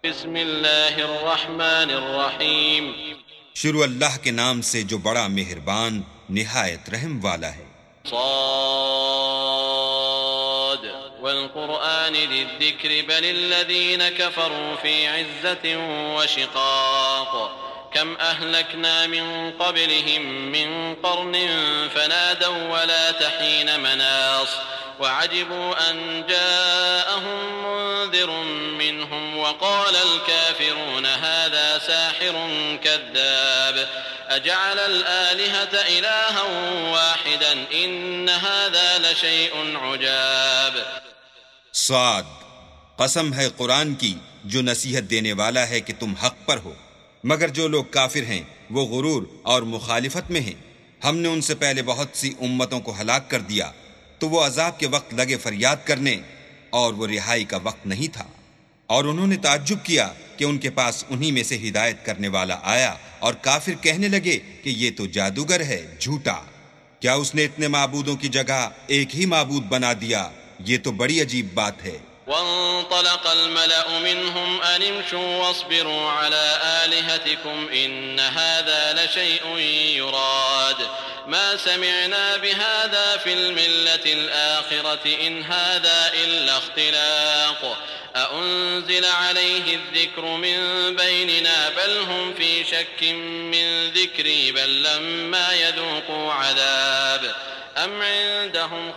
بسم اللہ الرحمن الرحیم شروع اللہ کے نام سے جو بڑا مہربان نہایت رحم والا ہے۔ صاد والقرآن ذی الذکر بل الذین کفروا فی عزة وشقاق کم اہلکنا من قبلهم من قرن فنادوا ولا تحین مناص وعجبوا ان جاءهم منذر منهم وقال الكافرون هذا ساحر كذاب اجعل الآلهة إلها واحدا ان هذا لشيء عجاب۔ صاد، قسم ہے قرآن کی جو نصیحت دینے والا ہے کہ تم حق پر ہو، مگر جو لوگ کافر ہیں وہ غرور اور مخالفت میں ہیں۔ ہم نے ان سے پہلے بہت سی امتوں کو ہلاک کر دیا تو وہ عذاب کے وقت لگے فریاد کرنے اور وہ رہائی کا وقت نہیں تھا، اور انہوں نے تعجب کیا کہ ان کے پاس انہی میں سے ہدایت کرنے والا آیا، اور کافر کہنے لگے کہ یہ تو جادوگر ہے، جھوٹا، کیا اس نے اتنے معبودوں کی جگہ ایک ہی معبود بنا دیا؟ یہ تو بڑی عجیب بات ہے۔ وانطلق الملأ منهم أن امشوا واصبروا على آلهتكم إن هذا لشيء يراد ما سمعنا بهذا في الملة الآخرة إن هذا إلا اختلاق أأنزل عليه الذكر من بيننا بل هم في شك من ذكري بل لما يذوقوا عذاب أم عندهم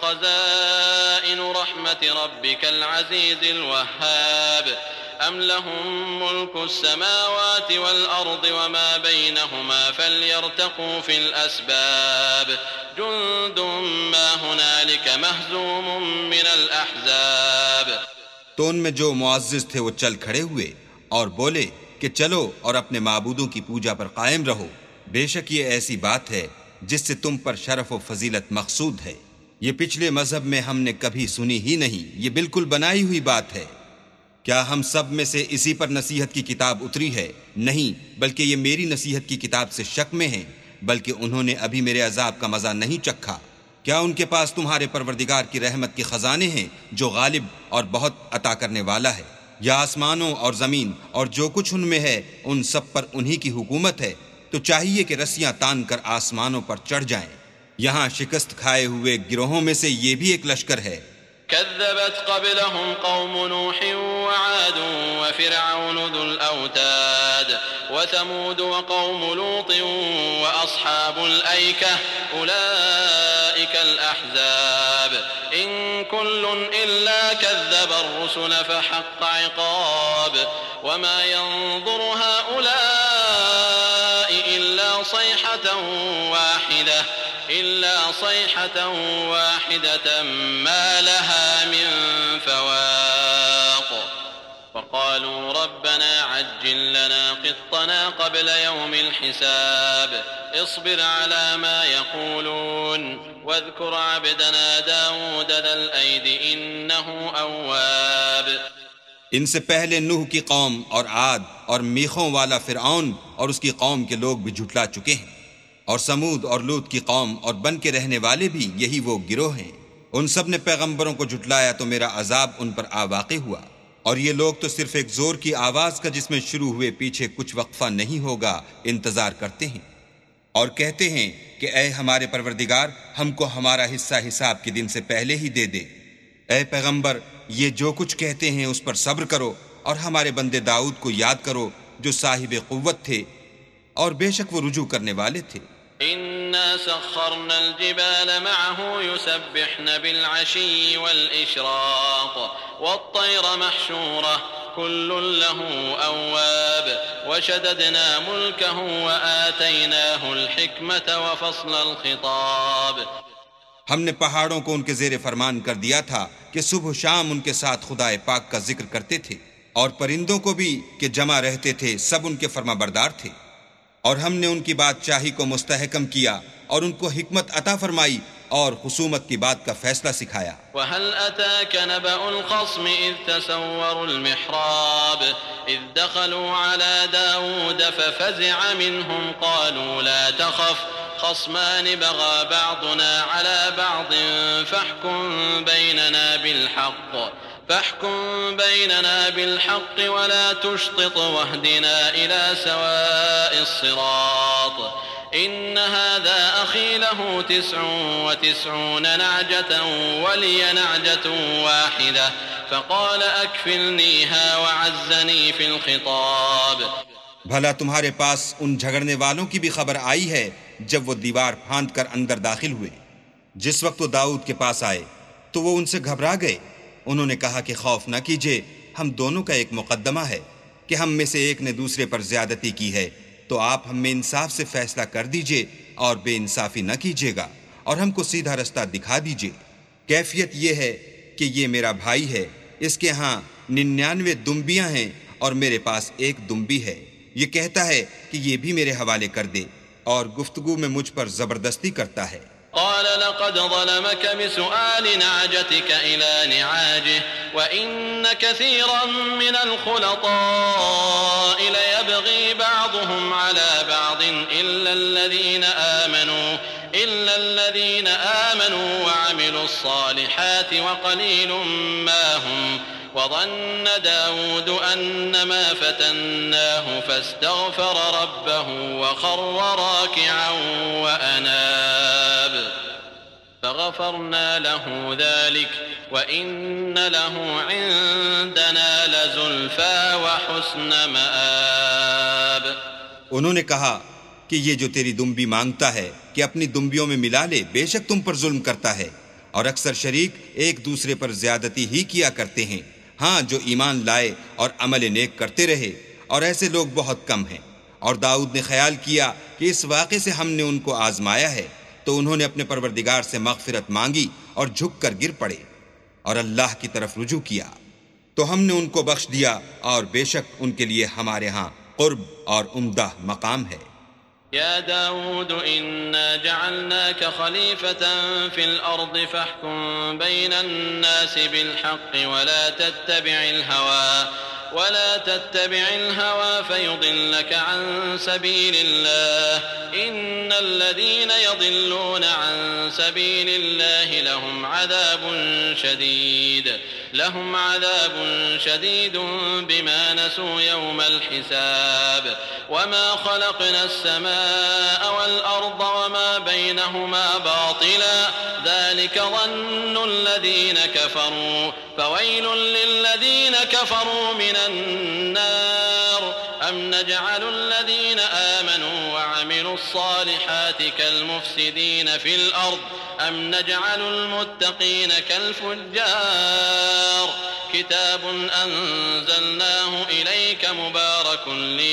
خزائن رحمة ربك العزيز الوهاب أم لهم ملك السماوات والأرض وما بينهما فليرتقوا في الأسباب جند ما هنالك مهزوم من الأحزاب۔ تو ان میں جو معزز تھے وہ چل کھڑے ہوئے اور بولے کہ چلو اور اپنے معبودوں کی پوجا پر قائم رہو، بے شک یہ ایسی بات ہے جس سے تم پر شرف و فضیلت مقصود ہے، یہ پچھلے مذہب میں ہم نے کبھی سنی ہی نہیں، یہ بالکل بنائی ہوئی بات ہے۔ کیا ہم سب میں سے اسی پر نصیحت کی کتاب اتری ہے؟ نہیں، بلکہ یہ میری نصیحت کی کتاب سے شک میں ہیں، بلکہ انہوں نے ابھی میرے عذاب کا مزہ نہیں چکھا۔ کیا ان کے پاس تمہارے پروردگار کی رحمت کے خزانے ہیں جو غالب اور بہت عطا کرنے والا ہے؟ یا آسمانوں اور زمین اور جو کچھ ان میں ہے ان سب پر انہی کی حکومت ہے، تو چاہیے کہ رسیاں تان کر آسمانوں پر چڑھ جائیں۔ یہاں شکست کھائے ہوئے گروہوں میں سے یہ بھی ایک لشکر ہے۔ كذبت قبلهم قوم نوح وعاد وفرعون ذو الأوتاد وثمود وقوم لوط وأصحاب الأيكة أولئك الأحزاب إن كل إلا كذب الرسل فحق عقاب وما ينظر هؤلاء إلا صيحة واحدة ما لها من فواق وقالوا ربنا عجل لنا قطنا قبل يوم الحساب اصبر على ما يقولون واذكر عبدنا داود ذا الأيد إنه أواب۔ ان سے پہلے نوح کی قوم اور عاد اور میخوں والا فرعون اور اس کی قوم کے لوگ بھی جھٹلا چکے ہیں، اور سمود اور لوط کی قوم اور بن کے رہنے والے بھی یہی وہ گروہ ہیں۔ ان سب نے پیغمبروں کو جھٹلایا تو میرا عذاب ان پر واقع ہوا، اور یہ لوگ تو صرف ایک زور کی آواز کا جس میں شروع ہوئے پیچھے کچھ وقفہ نہیں ہوگا انتظار کرتے ہیں، اور کہتے ہیں کہ اے ہمارے پروردگار ہم کو ہمارا حصہ حساب کے دن سے پہلے ہی دے دے۔ اے پیغمبر یہ جو کچھ کہتے ہیں اس پر صبر کرو، اور ہمارے بندے داؤد کو یاد کرو جو صاحب قوت تھے اور بے شک وہ رجوع کرنے والے تھے۔ إنا سخرنا الجبال معه يسبحن بالعشي والإشراق والطير محشورة كل له أواب وشددنا ملكه وآتيناه الحكمة وفصل الخطاب۔ ہم نے پہاڑوں کو ان کے زیر فرمان کر دیا تھا کہ صبح و شام ان کے ساتھ خدائے پاک کا ذکر کرتے تھے، اور پرندوں کو بھی کہ جمع رہتے تھے، سب ان کے فرما بردار تھے، اور ہم نے ان کی بادشاہی کو مستحکم کیا اور ان کو حکمت عطا فرمائی اور خصومت کی بات کا فیصلہ سکھایا۔ وَهَلْ أَتَاكَ نَبَأُ الْخَصْمِ إِذْ تَسَوَّرُوا الْمِحْرَابَ إِذْ دَخَلُوا عَلَى دَاوُودَ فَفَزِعَ مِنْهُمْ قَالُوا لَا تَخَفْ خصمان بغى بعضنا على بعض فاحكم بيننا بالحق فاحكم بيننا بالحق ولا تشطط واهدنا إلى سواء الصراط إن هذا أخي له 99 نعجة ولي نعجة واحدة فقال أكفلنيها وعزني في الخطاب. بھلا تمہارے پاس ان جھگڑنے والوں کی بھی خبر آئی ہے جب وہ دیوار پھاند کر اندر داخل ہوئے؟ جس وقت وہ داؤد کے پاس آئے تو وہ ان سے گھبرا گئے. انہوں نے کہا کہ خوف نہ کیجیے، ہم دونوں کا ایک مقدمہ ہے کہ ہم میں سے ایک نے دوسرے پر زیادتی کی ہے، تو آپ ہم میں انصاف سے فیصلہ کر دیجئے اور بے انصافی نہ کیجیے گا اور ہم کو سیدھا رستہ دکھا دیجئے. کیفیت یہ ہے کہ یہ میرا بھائی ہے، اس کے ہاں 99 دمبیاں ہیں اور میرے پاس ایک دمبی ہے. یہ کہتا ہے کہ یہ بھی میرے حوالے کر دے اور گفتگو میں مجھ پر زبردستی کرتا ہے. قال لقد ظلمك بسؤال نعجتك إلى نعاجه وإن كثيرا من الخلطاء ليبغي بعضهم على بعض إلا الذين آمنوا وعملوا الصالحات وقليل ما هم وظن داود أنما فتناه فاستغفر ربه وخر راكعا وأناب فغفرنا له ذلك وإن له عندنا لزلفى وحسن مآب. انہوں نے کہا کہ یہ جو تیری دمبی مانگتا ہے کہ اپنی دمبیوں میں ملا لے، بے شک تم پر ظلم کرتا ہے اور اکثر شریک ایک دوسرے پر زیادتی ہی کیا کرتے ہیں. ہاں جو ایمان لائے اور عمل نیک کرتے رہے، اور ایسے لوگ بہت کم ہیں. اور داؤد نے خیال کیا کہ اس واقعے سے ہم نے ان کو آزمایا ہے، تو انہوں نے اپنے پروردگار سے مغفرت مانگی اور جھک کر گر پڑے اور اللہ کی طرف رجوع کیا، تو ہم نے ان کو بخش دیا، اور بے شک ان کے لیے ہمارے ہاں قرب اور عمدہ مقام ہے. يا داود إنا جعلناك خليفة في الأرض فاحكم بين الناس بالحق ولا تتبع الهوى فيضلك عن سبيل الله إن الذين يضلون عن سبيل الله لهم عذاب شديد بما نسوا يوم الحساب وما خلقنا السماء والأرض وما بينهما باطلا ذلك ظن الذين كفروا فويل للذين كفروا من النار أم نجعل الذين آمنوا وعملوا الصالحات كالمفسدين في الأرض أم نجعل المتقين كالفجار كتاب أنزلناه إليك مبارك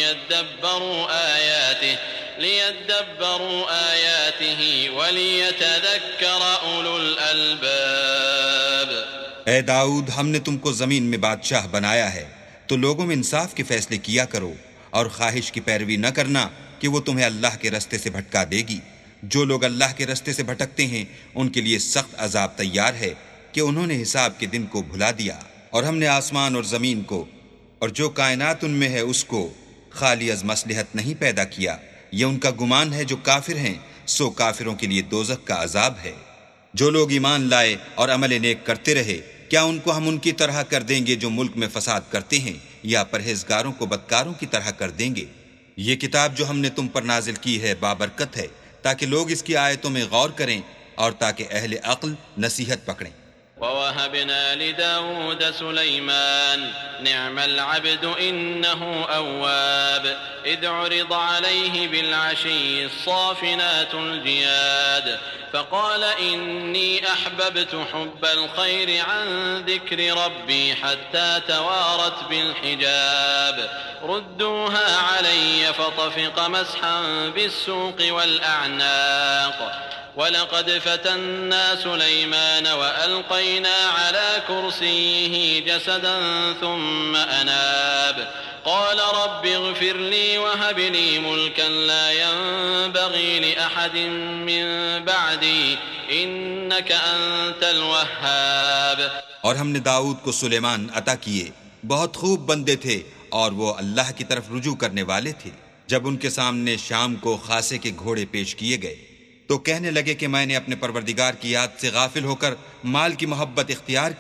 ليدبروا آياته وليتذكر أولو الألباب. اے داؤد، ہم نے تم کو زمین میں بادشاہ بنایا ہے، تو لوگوں میں انصاف کے فیصلے کیا کرو اور خواہش کی پیروی نہ کرنا کہ وہ تمہیں اللہ کے رستے سے بھٹکا دے گی. جو لوگ اللہ کے رستے سے بھٹکتے ہیں ان کے لیے سخت عذاب تیار ہے کہ انہوں نے حساب کے دن کو بھلا دیا. اور ہم نے آسمان اور زمین کو اور جو کائنات ان میں ہے اس کو خالی از مصلحت نہیں پیدا کیا. یہ ان کا گمان ہے جو کافر ہیں، سو کافروں کے لیے دوزخ کا عذاب ہے. جو لوگ ایمان لائے اور عمل نیک کرتے رہے، کیا ان کو ہم ان کی طرح کر دیں گے جو ملک میں فساد کرتے ہیں، یا پرہیزگاروں کو بدکاروں کی طرح کر دیں گے؟ یہ کتاب جو ہم نے تم پر نازل کی ہے بابرکت ہے، تاکہ لوگ اس کی آیتوں میں غور کریں اور تاکہ اہل عقل نصیحت پکڑیں. وَوَهَبْنَا لِدَاوُودَ سُلَيْمَانَ نِعْمَ الْعَبْدُ إِنَّهُ أَوَّابٌ إِذْ عُرِضَ عَلَيْهِ بِالْعَشِيِّ الصَّافِنَاتُ الْجِيَادُ فَقَالَ إِنِّي أَحْبَبْتُ حُبَّ الْخَيْرِ عَنْ ذِكْرِ رَبِّي حَتَّى تَوَارَتْ بِالْحِجَابِ رُدُّوهَا عَلَيَّ فَطَفِقَ مَسْحًا بِالسُّوقِ وَالْأَعْنَاقِ وَلَقَدْ فَتَنَّا سُلَيْمَانَ وَأَلْقَيْنَا عَلَى كُرْسِيِّهِ جَسَدًا ثُمَّ أَنَابَ قَالَ رَبِّ اغْفِرْ لِي وَهَبْ لِي مُلْكًا لَا يَنبَغِي لِأَحَدٍ مِّن بَعْدِي إِنَّكَ أَنتَ الْوَهَّابُ. اور ہم نے داؤد کو سلیمان عطا کیے، بہت خوب بندے تھے اور وہ اللہ کی طرف رجوع کرنے والے تھے. جب ان کے سامنے شام کو خاصے کے گھوڑے پیش کیے گئے تو کہنے لگے کہ میں نے اپنے پروردگار کی یاد سے غافل ہو کر مال کی محبت اختیار کی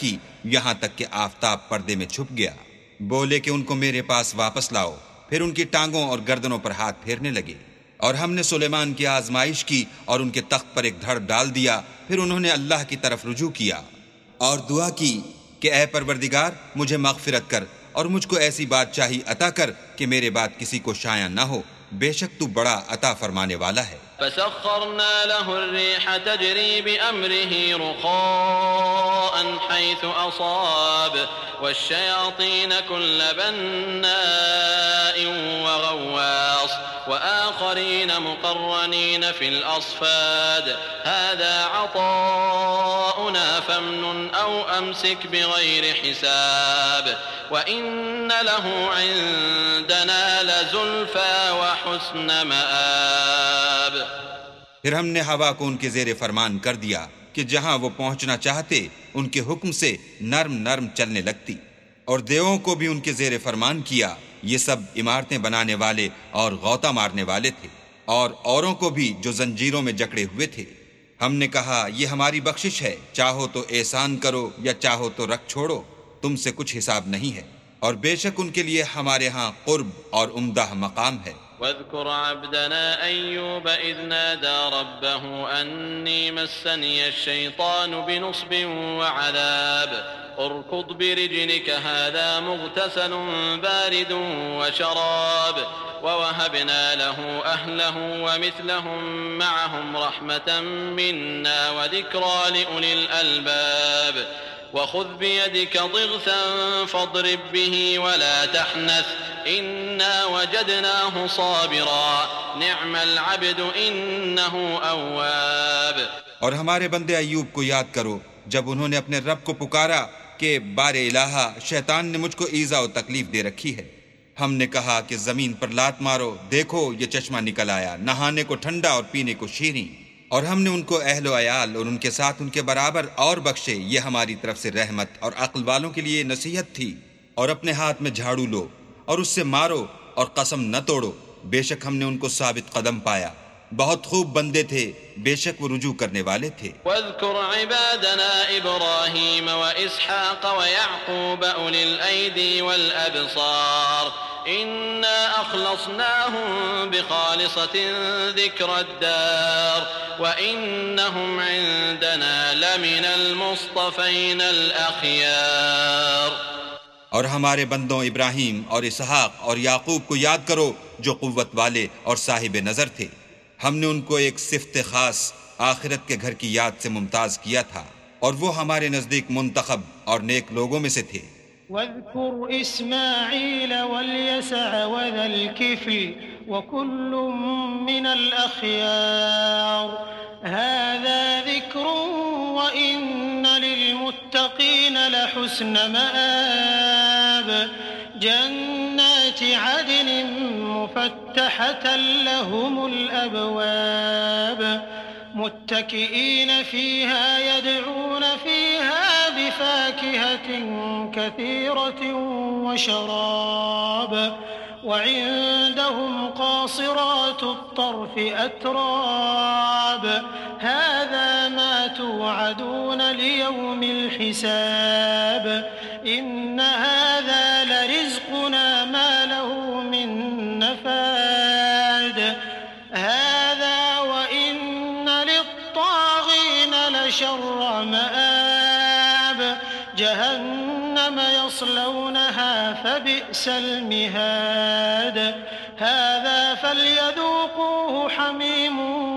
یہاں تک کہ آفتاب پردے میں چھپ گیا۔ بولے کہ ان کو میرے پاس واپس لاؤ، پھر ان کی ٹانگوں اور گردنوں پر ہاتھ پھیرنے لگے۔ اور ہم نے سلیمان کی آزمائش کی اور ان کے تخت پر ایک دھڑ ڈال دیا، پھر انہوں نے اللہ کی طرف رجوع کیا اور دعا کی کہ اے پروردگار مجھے مغفرت کر اور مجھ کو ایسی بادشاہی عطا کر کہ میرے بعد کسی کو شایع نہ ہو، بے شک تو بڑا عطا فرمانے والا ہے۔ فسخرنا له الريح تجري بأمره رخاء حيث أصاب والشياطين كل بناء وغواص وآخرين مقرنين في الأصفاد هذا عطاؤنا فامنن أو أمسك بغير حساب وإن له عندنا لزلفى وحسن مآب۔ پھر ہم نے ہوا کو ان کے زیر فرمان کر دیا کہ جہاں وہ پہنچنا چاہتے ان کے حکم سے نرم نرم چلنے لگتی، اور دیووں کو بھی ان کے زیر فرمان کیا، یہ سب عمارتیں بنانے والے اور غوطہ مارنے والے تھے، اور اوروں کو بھی جو زنجیروں میں جکڑے ہوئے تھے۔ ہم نے کہا یہ ہماری بخشش ہے، چاہو تو احسان کرو یا چاہو تو رکھ چھوڑو، تم سے کچھ حساب نہیں ہے، اور بے شک ان کے لیے ہمارے ہاں قرب اور عمدہ مقام ہے۔ واذكر عبدنا أيوب إذ نادى ربه أني مسني الشيطان بنصب وعذاب اركض برجلك هذا مغتسل بارد وشراب ووهبنا له أهله ومثلهم معهم رحمة منا وذكرى لأولي الألباب وخذ بيدك ضغثا فاضرب به ولا تحنث إنا وجدناه صابرا نعم العبد إنه أواب۔ اور ہمارے بندے ایوب کو یاد کرو جب انہوں نے اپنے رب کو پکارا کہ بار الہا شیطان نے مجھ کو ایذا و تکلیف دے رکھی ہے۔ ہم نے کہا کہ زمین پر لات مارو، دیکھو یہ چشمہ نکل آیا، نہانے کو ٹھنڈا اور پینے کو شیریں، اور ہم نے ان کو اہل و عیال اور ان کے ساتھ ان کے برابر اور بخشے، یہ ہماری طرف سے رحمت اور عقل والوں کے لیے نصیحت تھی۔ اور اپنے ہاتھ میں جھاڑو لو اور اس سے مارو اور قسم نہ توڑو، بے شک ہم نے ان کو ثابت قدم پایا، بہت خوب بندے تھے، بے شک وہ رجوع کرنے والے تھے۔ واذكر عبادنا إبراهيم وإسحاق ويعقوب أولي الأيدي والأبصار إنا أخلصناهم بخالصة ذكر الدار وإنهم عندنا لمن المصطفين الأخيار۔ اور ہمارے بندوں ابراہیم اور اسحاق اور یعقوب کو یاد کرو جو قوت والے اور صاحب نظر تھے، ہم نے ان کو ایک صفت خاص آخرت کے گھر کی یاد سے ممتاز کیا تھا، اور وہ ہمارے نزدیک منتخب اور نیک لوگوں میں سے تھے۔ واذكر إسماعيل واليسع وذا الكفل وكل من الأخيار هذا ذكر وإن للمتقين لحسن مآب جنات عدن مفتحة لهم الأبواب متكئين فيها يدعون فيها بفاكهة كثيرة وشراب وعندهم قاصرات الطرف أتراب هذا ما توعدون ليوم الحساب إن هذا لرزقنا ما له من نفاد هذا وإن للطاغين لشر مآب جهنم يصلونها فبئس المهاد هذا فليذوقوه حميم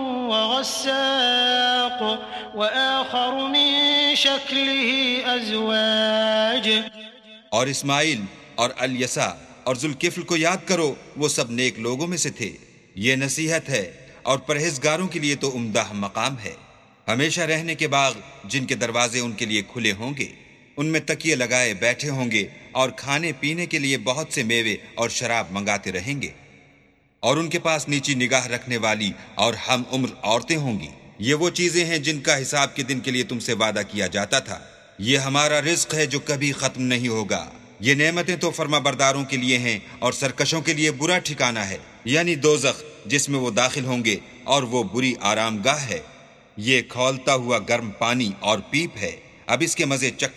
وغساق وآخر من شكله أزواج۔ اور اسماعیل اور الیسع اور ذوالکفل کو یاد کرو، وہ سب نیک لوگوں میں سے تھے، یہ نصیحت ہے اور پرہیزگاروں کے لیے تو عمدہ مقام ہے۔ ہمیشہ رہنے کے باغ جن کے دروازے ان کے لیے کھلے ہوں گے، ان میں تکیے لگائے بیٹھے ہوں گے، اور کھانے پینے کے لیے بہت سے میوے اور شراب منگاتے رہیں گے، اور ان کے پاس نیچی نگاہ رکھنے والی اور ہم عمر عورتیں ہوں گی۔ یہ وہ چیزیں ہیں جن کا حساب کے دن کے لیے تم سے وعدہ کیا جاتا تھا، یہ ہمارا رزق ہے جو کبھی ختم نہیں ہوگا۔ یہ نعمتیں تو فرما برداروں کے لیے ہیں اور سرکشوں کے لیے برا ٹھکانہ ہے، یعنی دوزخ جس میں وہ داخل ہوں گے، اور وہ بری آرام گاہ ہے۔ یہ کھولتا ہوا گرم پانی اور پیپ ہے، اب اس کے مزے چکھیں۔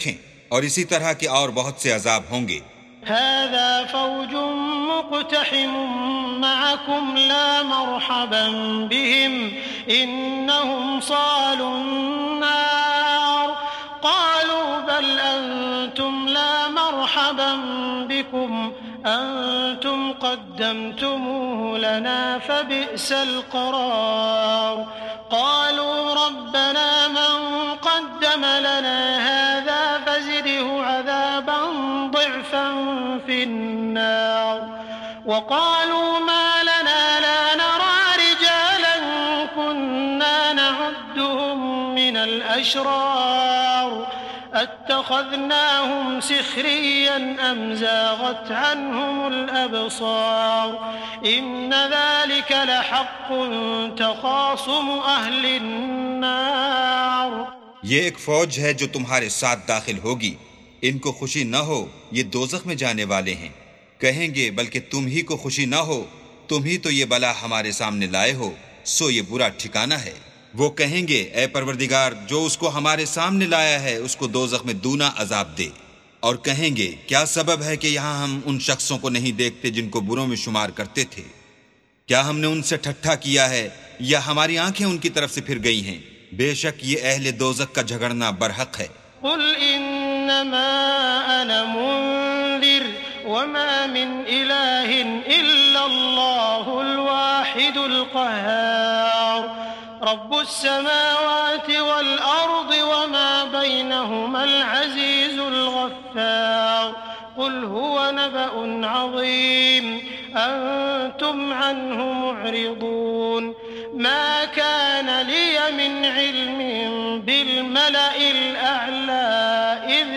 اور اسی طرح کے اور بہت سے عذاب ہوں گے۔ هذا فوج مقتحم معكم لا مرحبا بهم إنهم صالوا النار قالوا بل أنتم لا مرحبا بكم أنتم قدمتموه لنا فبئس القرار قالوا ربنا من قدم لنا هذا فزده عذابا ضعفا في النار وقالوا ما لنا لا نرى رجالا كنا نعدهم من الأشرار اتخذناهم سخريا أم زاغت عنهم الأبصار إن ذلك لحق تخاصم أهل النار۔ یہ ایک فوج ہے جو تمہارے ساتھ داخل ہوگی، ان کو خوشی نہ ہو یہ دوزخ میں جانے والے ہیں۔ کہیں گے بلکہ تم ہی کو خوشی نہ ہو، تم ہی تو یہ بلا ہمارے سامنے لائے ہو، سو یہ برا ٹھکانہ ہے۔ وہ کہیں گے اے پروردگار جو اس کو ہمارے سامنے لایا ہے اس کو دوزخ میں دونا عذاب دے، اور کہیں گے کیا سبب ہے کہ یہاں ہم ان شخصوں کو نہیں دیکھتے جن کو بروں میں شمار کرتے تھے؟ کیا ہم نے ان سے ٹھٹھا کیا ہے یا ہماری آنکھیں ان کی طرف سے پھر گئی ہیں؟ بے شک یہ اہل دوزخ کا جھگڑنا برحق ہے۔ قل انما انا منذر وما من اله الا الله الواحد القهار رب السماوات والارض وما بينهما العزيز الغفار قل هو نبأ عظيم أنتم عنه معرضون ما كان لي من علم بالملأ الأعلى إذ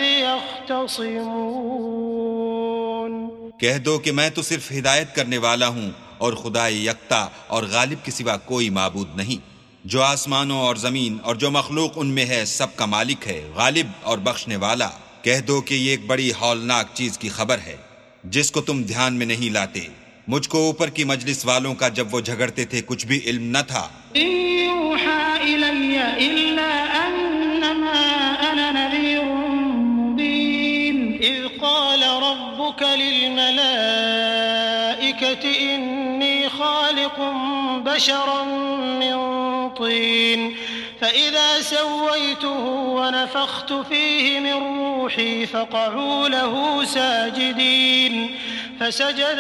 يختصمون۔ کہہ دو کہ میں تو صرف ہدایت کرنے والا ہوں اور خدا یکتا اور غالب کے سوا کوئی معبود نہیں، جو آسمانوں اور زمین اور جو مخلوق ان میں ہے سب کا مالک ہے، غالب اور بخشنے والا۔ کہہ دو کہ یہ ایک بڑی ہولناک چیز کی خبر ہے جس کو تم دھیان میں نہیں لاتے۔ مجھ کو اوپر کی مجلس والوں کا جب وہ جھگڑتے تھے کچھ بھی علم نہ تھا۔ إن يوحى إلي إلا أنما أنا نذير مبين إذ قال ربك للملائكة إني خالق بشرا من طين فإذا سويته ونفخت فيه من روحي فقعوا له ساجدين فسجد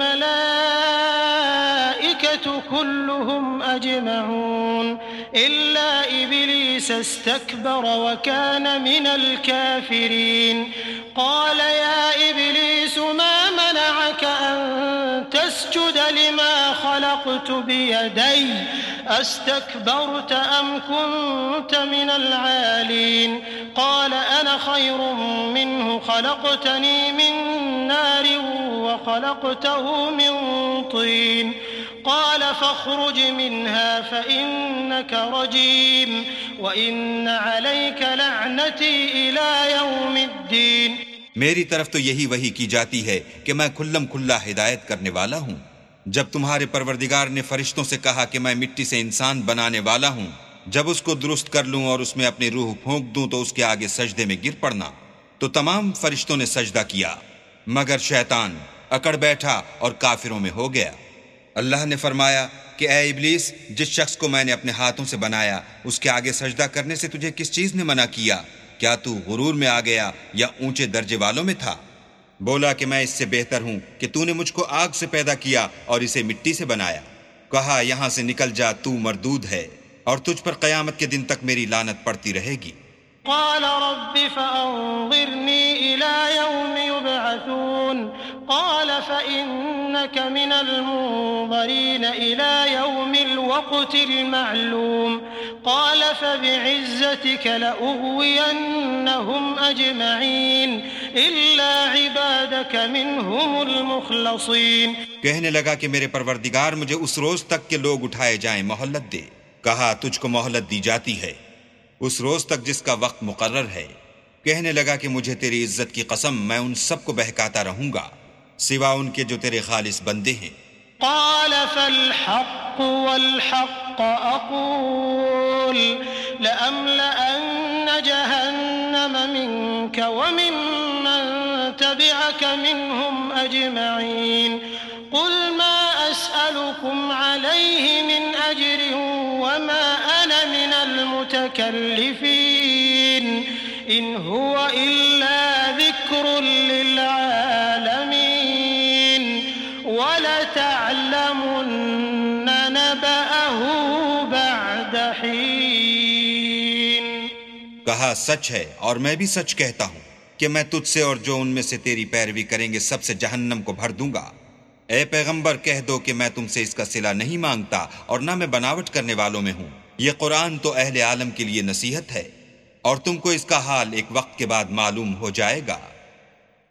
الملائكة كلهم أجمعون إلا إبليس استكبر وكان من الكافرين قال يا إبليس ما منعك أن تسجد لما خلقت بيدي أستكبرت أم كنت من العالين قال أنا خير منه خلقتني من نار وخلقته من طين قال فاخرج منها فإنك رجيم وإن عليك لعنتي إلى يوم الدين۔ میری طرف تو یہی وحی کی جاتی ہے کہ میں کھلم کھلا ہدایت کرنے والا ہوں۔ جب تمہارے پروردگار نے فرشتوں سے کہا کہ میں مٹی سے انسان بنانے والا ہوں، جب اس کو درست کر لوں اور اس میں اپنی روح پھونک دوں تو اس کے آگے سجدے میں گر پڑنا، تو تمام فرشتوں نے سجدہ کیا مگر شیطان اکڑ بیٹھا اور کافروں میں ہو گیا۔ اللہ نے فرمایا کہ اے ابلیس، جس شخص کو میں نے اپنے ہاتھوں سے بنایا اس کے آگے سجدہ کرنے سے تجھے کس چیز نے منع کیا؟ کیا تو غرور میں آ گیا یا اونچے درجے والوں میں تھا؟ بولا کہ میں اس سے بہتر ہوں کہ تو نے مجھ کو آگ سے پیدا کیا اور اسے مٹی سے بنایا۔ کہا یہاں سے نکل جا، تو مردود ہے اور تجھ پر قیامت کے دن تک میری لعنت پڑتی رہے گی۔ قال رب فأنظرني إلى يوم يبعثون قال فإنك من المنظرين إلى يوم الوقت المعلوم قال فبعزتك لأغوينهم أجمعين إلا عبادك منهم المخلصين۔ کہنے لگا کہ میرے پروردگار مجھے اس روز تک کہ لوگ اٹھائے جائیں مہلت دے۔ کہا تجھ کو مہلت دی جاتی ہے اس روز تک جس کا وقت مقرر ہے۔ کہنے لگا کہ مجھے تیری عزت کی قسم میں ان سب کو بہکاتا رہوں گا سوا ان کے جو تیرے خالص بندے ہیں۔ قال فالحق والحق أقول لأملأن جهنم جهنم منك وممن تبعك منهم أجمعين قل ما أسألكم عليه من أجر وما أنا من المتكلفين إن هو إلا ذكر للعالمين وَلَتَعْلَمُنَّ نَبَأَهُ بَعْدَ حِينٍ۔ کہا سچ ہے اور میں بھی سچ کہتا ہوں کہ میں تجھ سے اور جو ان میں سے تیری پیروی کریں گے سب سے جہنم کو بھر دوں گا۔ اے پیغمبر کہہ دو کہ میں تم سے اس کا صلہ نہیں مانگتا اور نہ میں بناوٹ کرنے والوں میں ہوں۔ یہ قرآن تو اہل عالم کے لیے نصیحت ہے اور تم کو اس کا حال ایک وقت کے بعد معلوم ہو جائے گا۔